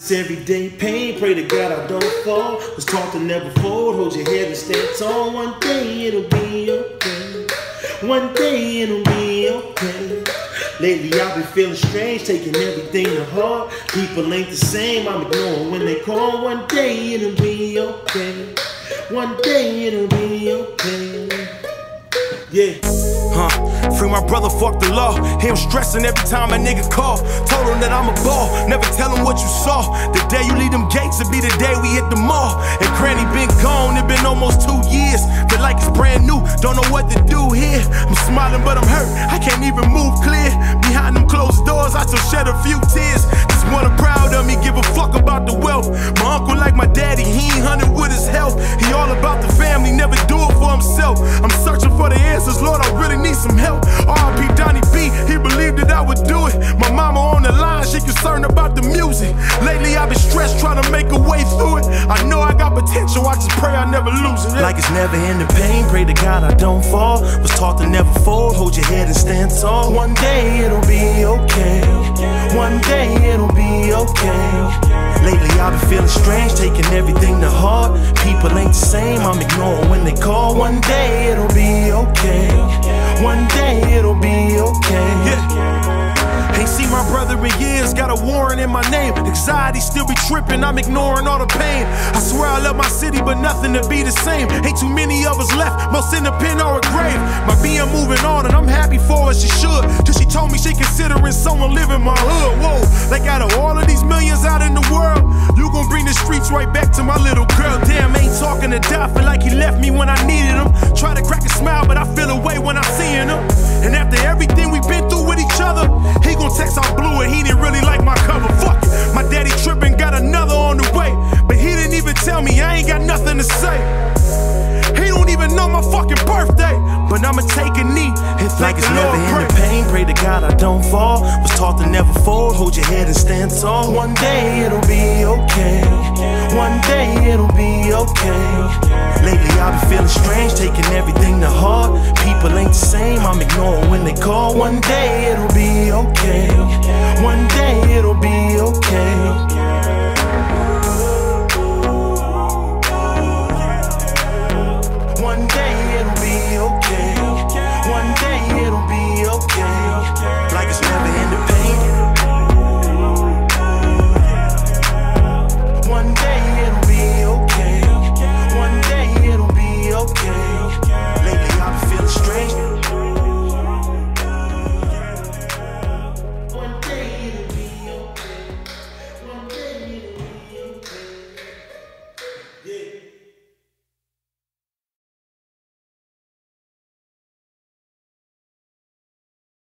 Everyday pain, pray to God I don't fall. Was taught to never fold, hold your head and stand tall. One day it'll be okay. One day it'll be okay. Lately I've been feeling strange, taking everything to heart. People ain't the same, I'm ignoring when they call. One day it'll be okay. One day it'll be okay. Yeah. Free my brother, fuck the law. Him stressing every time a nigga call. Told him that I'm a ball, never tell him what you saw. The day you leave them gates will be the day we hit the mall. And Granny been gone, it been almost 2 years. Feel like it's brand new, don't know what to do here. I'm smiling but I'm hurt, I can't even move clear. Behind them closed doors, I still shed a few tears. Just wanna proud of me, give a fuck about the wealth. My uncle like my daddy, he ain't hunting with his health. He all about the family, never do it for himself. I'm searching for the answers, Lord, I really need some help. R.I.P. Donnie B, he believed that I would do it. My mama on the line, she concerned about the music. Lately I've been stressed trying to make a way through it. I know I got potential, I just pray I never lose it. Like it's never ending pain, pray to God I don't fall. Was taught to never fold, hold your head and stand tall. One day it'll be okay. One day it'll be okay. Lately I've been feeling strange, taking everything to heart. People ain't the same, I'm ignoring when they call. One day it'll be okay. One day it'll be okay. Yeah. Ain't seen my brother in years, got a warrant in my name. Anxiety still be tripping, I'm ignoring all the pain. I swear I love my city, but nothing to be the same. Ain't too many of us left, most in a pen or a grave. My BM moving on and I'm happy for her, she should. Till she told me she considering someone living my hood. Whoa, like out of all of these millions out in the world, you gon' bring the streets right back to my little girl. Damn, ain't talking to die, feel like he left me when I needed him. Try to crack a smile, but I feel away when I seeing him. And after everything we've been through with each other, he gon' text out blue and he didn't really like my cover. Fuck it, my daddy trippin', got another on the way. But he didn't even tell me, I ain't got nothing to say. He don't even know my fucking birthday, but I'ma take a knee and like it's never ending pain, pray to God I don't fall. Was taught to never fold, hold your head and stand tall. One day it'll be okay. One day it'll be okay. Lately I've been feeling strange, taking everything to heart. People ain't the same, I'm ignoring when they call. One day it'll be okay. One day it'll be okay.